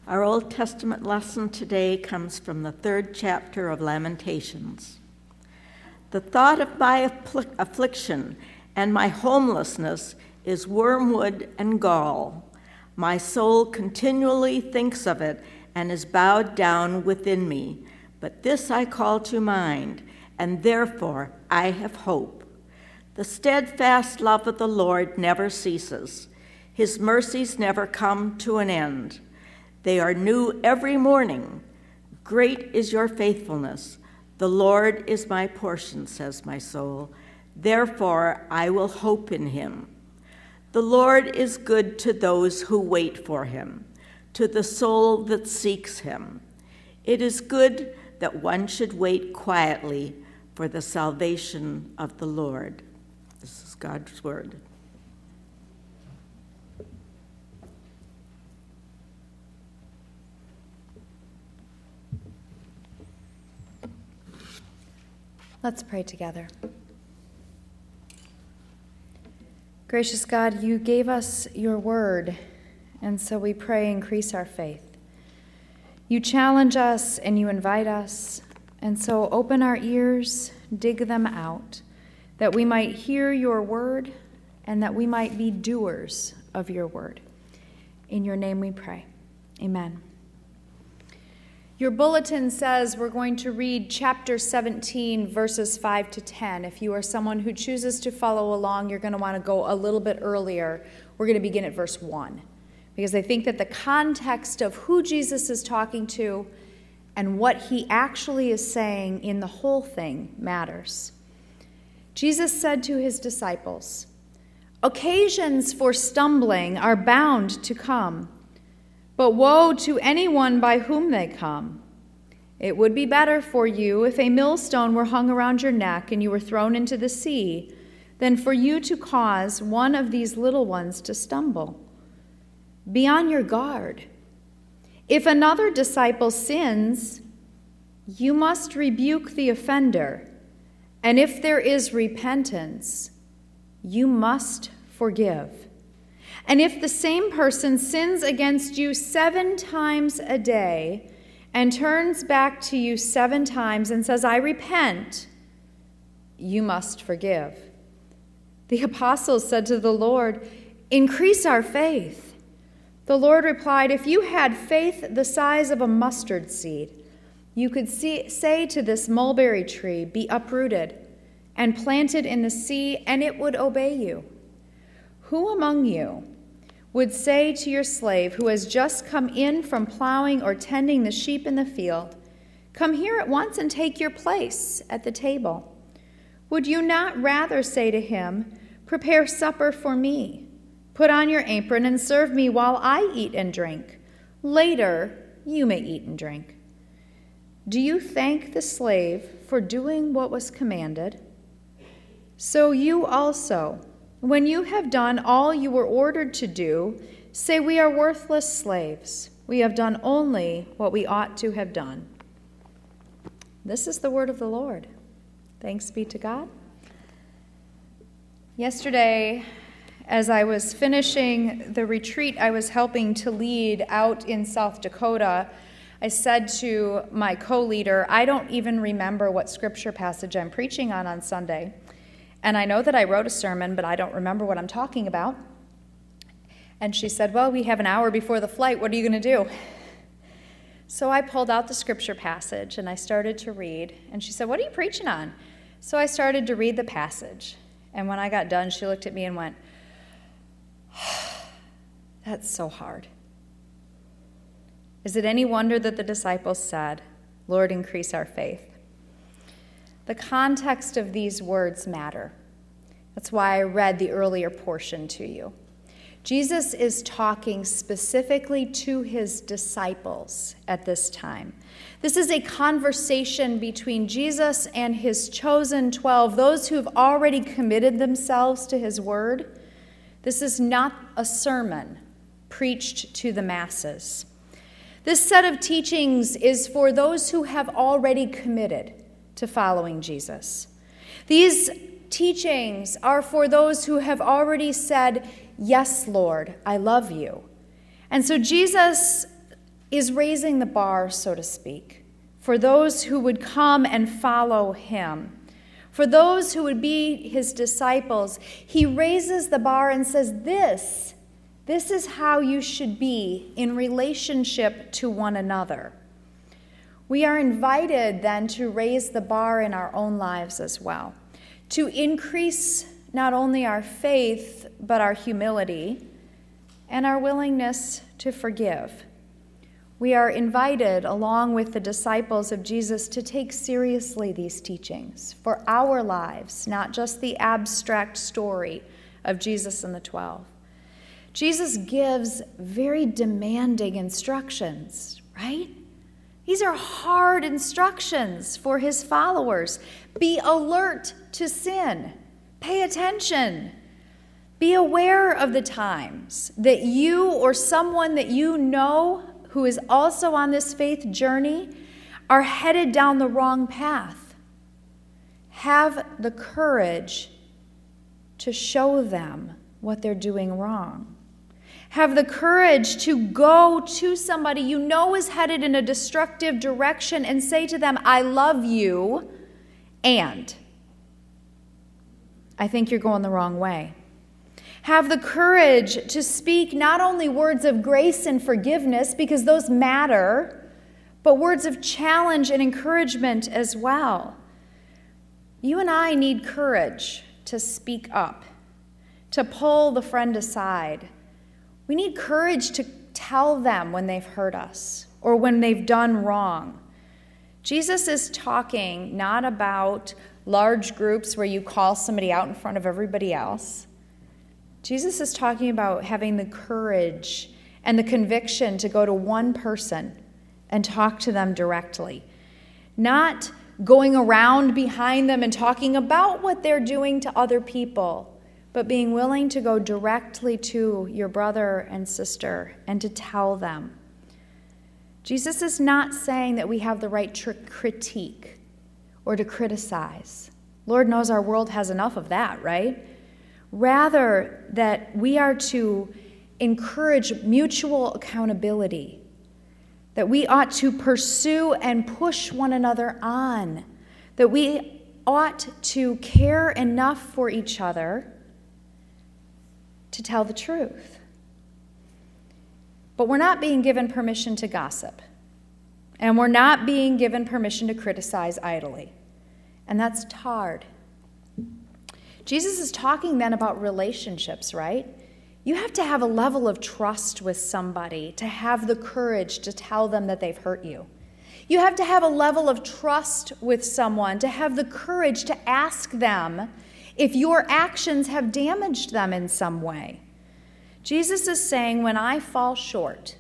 Our Old Testament lesson today comes from the 3rd chapter of Lamentations. The thought of my affliction and my homelessness is wormwood and gall. My soul continually thinks of it and is bowed down within me. But this I call to mind, and therefore I have hope. The steadfast love of the Lord never ceases. His mercies never come to an end. They are new every morning. Great is your faithfulness. The Lord is my portion, says my soul. Therefore I will hope in him. The Lord is good to those who wait for him, to the soul that seeks him. It is good that one should wait quietly for the salvation of the Lord. This is God's word. Let's pray together. Gracious God, you gave us your word, and so we pray, increase our faith. You challenge us and you invite us, and so open our ears, dig them out, that we might hear your word and that we might be doers of your word. In your name we pray. Amen. Your bulletin says we're going to read chapter 17, verses 5 to 10. If you are someone who chooses to follow along, you're going to want to go a little bit earlier. We're going to begin at verse 1, because I think that the context of who Jesus is talking to and what he actually is saying in the whole thing matters. Jesus said to his disciples, "Occasions for stumbling are bound to come, but woe to anyone by whom they come. It would be better for you if a millstone were hung around your neck and you were thrown into the sea, than for you to cause one of these little ones to stumble. Be on your guard. If another disciple sins, you must rebuke the offender, and if there is repentance, you must forgive. And if the same person sins against you 7 times a day and turns back to you 7 times and says, 'I repent,' you must forgive." The apostles said to the Lord, "Increase our faith." The Lord replied, "If you had faith the size of a mustard seed, you could say to this mulberry tree, 'Be uprooted and planted in the sea,' and it would obey you. Who among you would say to your slave who has just come in from plowing or tending the sheep in the field, 'Come here at once and take your place at the table'? Would you not rather say to him, 'Prepare supper for me, put on your apron and serve me while I eat and drink. Later you may eat and drink'? Do you thank the slave for doing what was commanded? So you also, when you have done all you were ordered to do, say, 'We are worthless slaves. We have done only what we ought to have done.'" This is the word of the Lord. Thanks be to God. Yesterday, as I was finishing the retreat I was helping to lead out in South Dakota, I said to my co-leader, "I don't even remember what scripture passage I'm preaching on Sunday. And I know that I wrote a sermon, but I don't remember what I'm talking about." And she said, "Well, we have an hour before the flight. What are you going to do?" So I pulled out the scripture passage and I started to read. And she said, "What are you preaching on?" So I started to read the passage. And when I got done, she looked at me and went, "That's so hard." Is it any wonder that the disciples said, "Lord, increase our faith"? The context of these words matter. That's why I read the earlier portion to you. Jesus is talking specifically to his disciples at this time. This is a conversation between Jesus and his chosen 12, those who have already committed themselves to his word. This is not a sermon preached to the masses. This set of teachings is for those who have already committed to following Jesus. These teachings are for those who have already said, "Yes, Lord, I love you." And so Jesus is raising the bar, so to speak, for those who would come and follow him. For those who would be his disciples, he raises the bar and says, this is how you should be in relationship to one another. We are invited then to raise the bar in our own lives as well, to increase not only our faith, but our humility and our willingness to forgive. We are invited, along with the disciples of Jesus, to take seriously these teachings for our lives, not just the abstract story of Jesus and the 12. Jesus gives very demanding instructions, right? These are hard instructions for his followers. Be alert to sin. Pay attention. Be aware of the times that you or someone that you know who is also on this faith journey are headed down the wrong path. Have the courage to show them what they're doing wrong. Have the courage to go to somebody you know is headed in a destructive direction and say to them, I love you, and I think you're going the wrong way. Have the courage to speak not only words of grace and forgiveness, because those matter, but words of challenge and encouragement as well. You and I need courage to speak up, to pull the friend aside. We need courage to tell them when they've hurt us or when they've done wrong. Jesus is talking not about large groups where you call somebody out in front of everybody else. Jesus is talking about having the courage and the conviction to go to one person and talk to them directly. Not going around behind them and talking about what they're doing to other people, but being willing to go directly to your brother and sister and to tell them. Jesus is not saying that we have the right to critique or to criticize. Lord knows our world has enough of that, right? Rather, that we are to encourage mutual accountability, that we ought to pursue and push one another on, that we ought to care enough for each other to tell the truth. But we're not being given permission to gossip, and we're not being given permission to criticize idly, and that's hard. Jesus is talking then about relationships, right? You have to have a level of trust with somebody to have the courage to tell them that they've hurt you. You have to have a level of trust with someone to have the courage to ask them if your actions have damaged them in some way. Jesus is saying, when I fall short,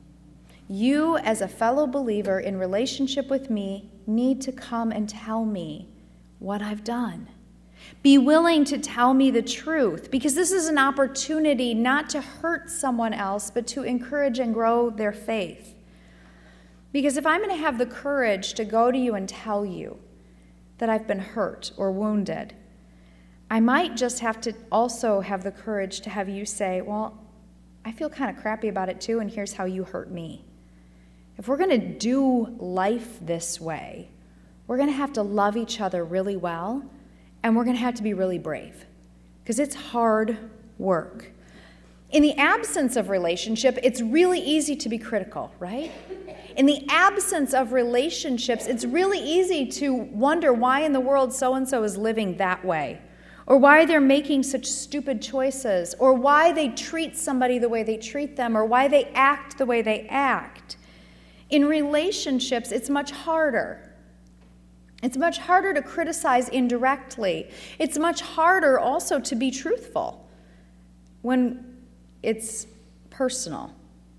you as a fellow believer in relationship with me need to come and tell me what I've done. Be willing to tell me the truth, because this is an opportunity not to hurt someone else, but to encourage and grow their faith. Because if I'm going to have the courage to go to you and tell you that I've been hurt or wounded, I might just have to also have the courage to have you say, well, I feel kind of crappy about it too, and here's how you hurt me. If we're going to do life this way, we're going to have to love each other really well, and we're going to have to be really brave, because it's hard work. In the absence of relationship, it's really easy to be critical, right? In the absence of relationships, it's really easy to wonder why in the world so-and-so is living that way, or why they're making such stupid choices, or why they treat somebody the way they treat them, or why they act the way they act. In relationships, it's much harder. It's much harder to criticize indirectly. It's much harder also to be truthful when it's personal.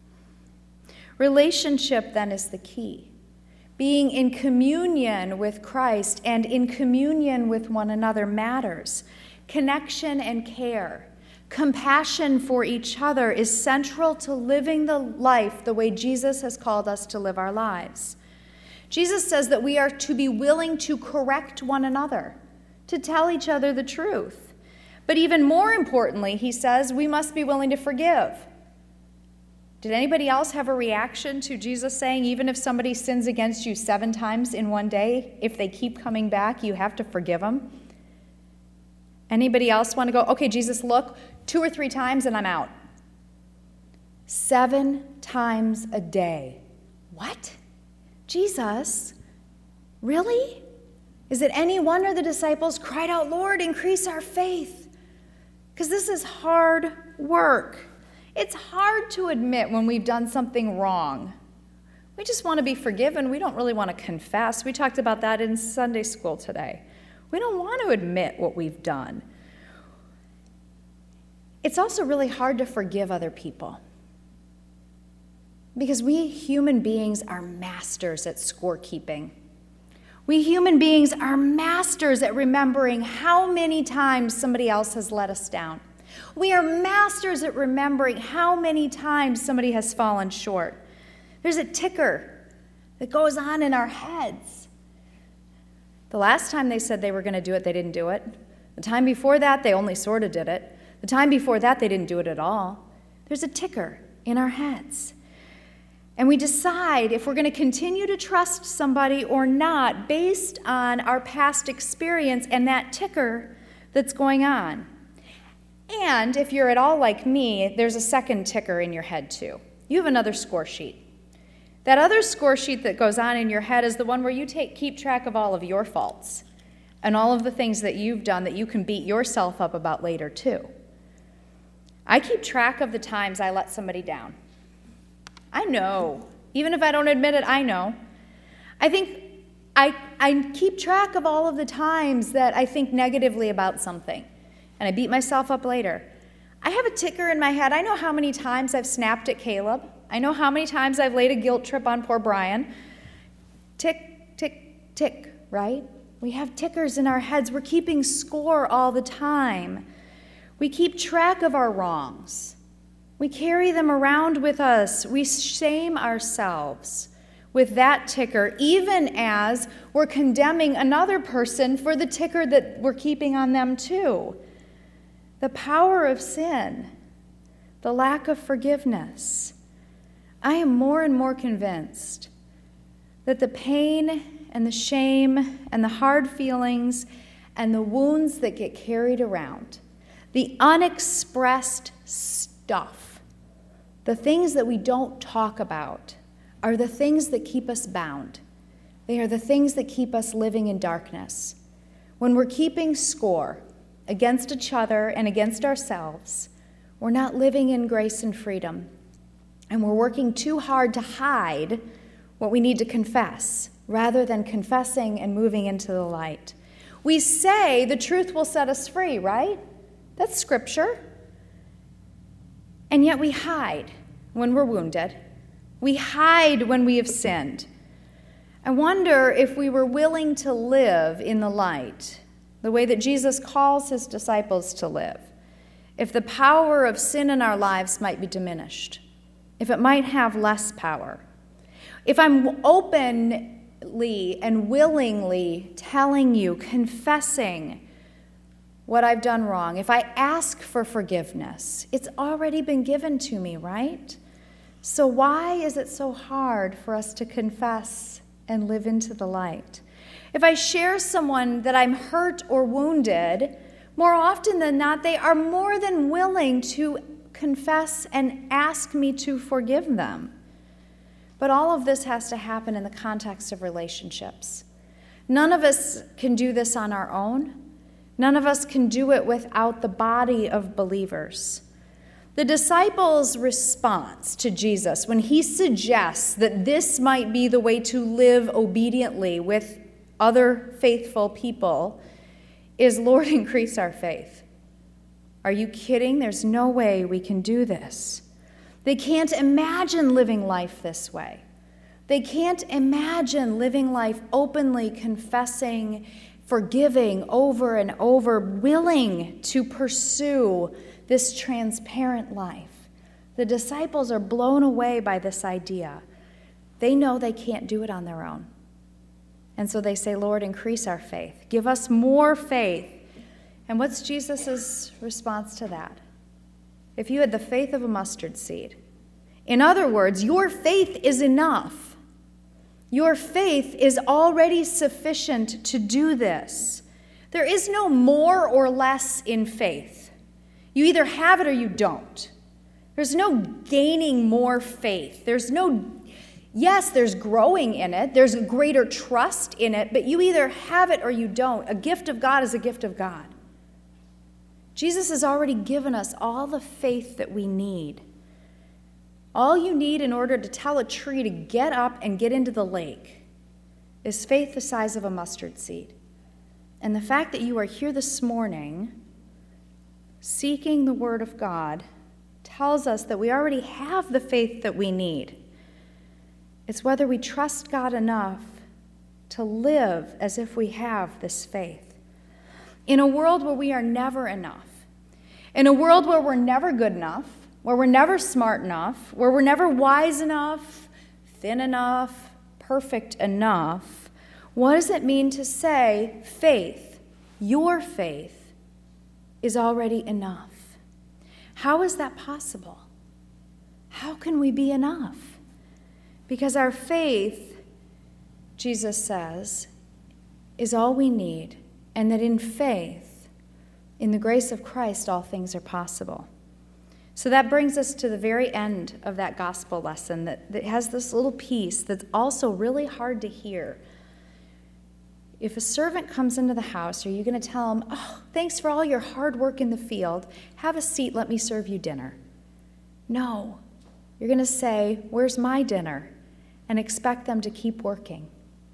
Relationship, then, is the key. Being in communion with Christ and in communion with one another matters. Connection and care, compassion for each other is central to living the life the way Jesus has called us to live our lives. Jesus says that we are to be willing to correct one another, to tell each other the truth. But even more importantly, he says we must be willing to forgive. Did anybody else have a reaction to Jesus saying, even if somebody sins against you 7 times in one day, if they keep coming back, you have to forgive them? Anybody else want to go, okay, Jesus, look, 2 or 3 times and I'm out? 7 times a day. What? Jesus? Really? Is it any wonder the disciples cried out, Lord, increase our faith? Because this is hard work. It's hard to admit when we've done something wrong. We just want to be forgiven. We don't really want to confess. We talked about that in Sunday school today. We don't want to admit what we've done. It's also really hard to forgive other people. Because we human beings are masters at scorekeeping. We human beings are masters at remembering how many times somebody else has let us down. We are masters at remembering how many times somebody has fallen short. There's a ticker that goes on in our heads. The last time they said they were going to do it, they didn't do it. The time before that, they only sort of did it. The time before that, they didn't do it at all. There's a ticker in our heads. And we decide if we're going to continue to trust somebody or not based on our past experience and that ticker that's going on. And if you're at all like me, there's a second ticker in your head too. You have another score sheet. That other score sheet that goes on in your head is the one where you keep track of all of your faults and all of the things that you've done that you can beat yourself up about later too. I keep track of the times I let somebody down. I know. Even if I don't admit it, I know. I think I keep track of all of the times that I think negatively about something, and I beat myself up later. I have a ticker in my head. I know how many times I've snapped at Caleb. I know how many times I've laid a guilt trip on poor Brian. Tick, tick, tick, right? We have tickers in our heads. We're keeping score all the time. We keep track of our wrongs. We carry them around with us. We shame ourselves with that ticker, even as we're condemning another person for the ticker that we're keeping on them too. The power of sin, the lack of forgiveness. I am more and more convinced that the pain and the shame and the hard feelings and the wounds that get carried around, the unexpressed stuff, the things that we don't talk about, are the things that keep us bound. They are the things that keep us living in darkness. When we're keeping score against each other and against ourselves, we're not living in grace and freedom. And we're working too hard to hide what we need to confess, rather than confessing and moving into the light. We say the truth will set us free, right? That's scripture. And yet we hide when we're wounded. We hide when we have sinned. I wonder if we were willing to live in the light, the way that Jesus calls his disciples to live, if the power of sin in our lives might be diminished, if it might have less power. If I'm openly and willingly telling you, confessing what I've done wrong, if I ask for forgiveness, it's already been given to me, right? So why is it so hard for us to confess and live into the light? If I share someone that I'm hurt or wounded, more often than not, they are more than willing to confess and ask me to forgive them. But all of this has to happen in the context of relationships. None of us can do this on our own. None of us can do it without the body of believers. The disciples' response to Jesus when he suggests that this might be the way to live obediently with other faithful people is, Lord, increase our faith. Are you kidding? There's no way we can do this. They can't imagine living life this way. They can't imagine living life openly confessing, forgiving over and over, willing to pursue this transparent life. The disciples are blown away by this idea. They know they can't do it on their own. And so they say, Lord, increase our faith. Give us more faith. And what's Jesus' response to that? If you had the faith of a mustard seed, In other words, your faith is enough. Your faith is already sufficient to do this. There is no more or less in faith. You either have it or you don't. There's no gaining more faith. Yes, there's growing in it. There's greater trust in it, but you either have it or you don't. A gift of God is a gift of God. Jesus has already given us all the faith that we need. All you need in order to tell a tree to get up and get into the lake is faith the size of a mustard seed. And the fact that you are here this morning seeking the Word of God tells us that we already have the faith that we need. It's whether we trust God enough to live as if we have this faith. In a world where we are never enough, in a world where we're never good enough, where we're never smart enough, where we're never wise enough, thin enough, perfect enough, what does it mean to say faith, your faith, is already enough? How is that possible? How can we be enough? Because our faith, Jesus says, is all we need, and that in faith, in the grace of Christ, all things are possible. So that brings us to the very end of that gospel lesson that has this little piece that's also really hard to hear. If a servant comes into the house, are you going to tell him, "Oh, thanks for all your hard work in the field. Have a seat, let me serve you dinner"? No. You're going to say, "Where's my dinner?" and expect them to keep working.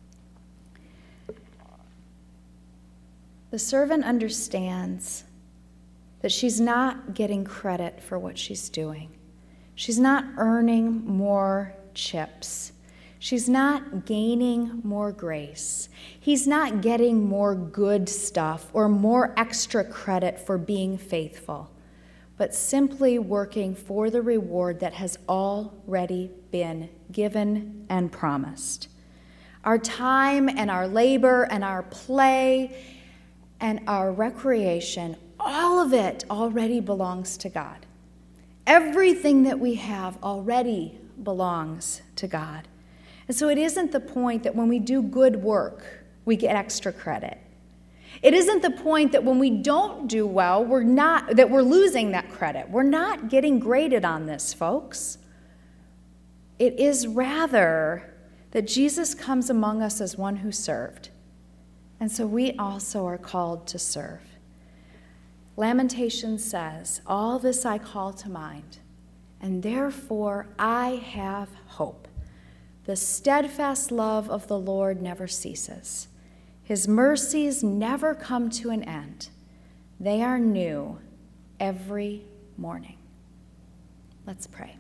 The servant understands that she's not getting credit for what she's doing. She's not earning more chips. She's not gaining more grace. He's not getting more good stuff or more extra credit for being faithful, but simply working for the reward that has already been given and promised. Our time and our labor and our play and our recreation, all of it already belongs to God. Everything that we have already belongs to God. And so it isn't the point that when we do good work, we get extra credit. It isn't the point that when we don't do well, we're losing that credit. We're not getting graded on this, folks. It is rather that Jesus comes among us as one who served. And so we also are called to serve. Lamentations says, "All this I call to mind, and therefore I have hope. The steadfast love of the Lord never ceases. His mercies never come to an end. They are new every morning." Let's pray.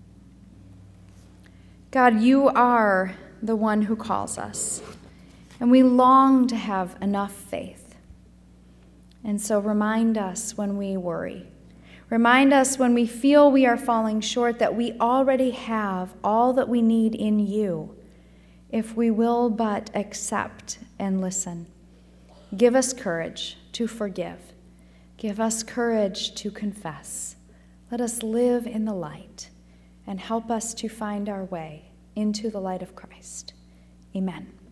God, you are the one who calls us, and we long to have enough faith. And so remind us when we worry. Remind us when we feel we are falling short that we already have all that we need in you, if we will but accept and listen. Give us courage to forgive. Give us courage to confess. Let us live in the light and help us to find our way into the light of Christ. Amen.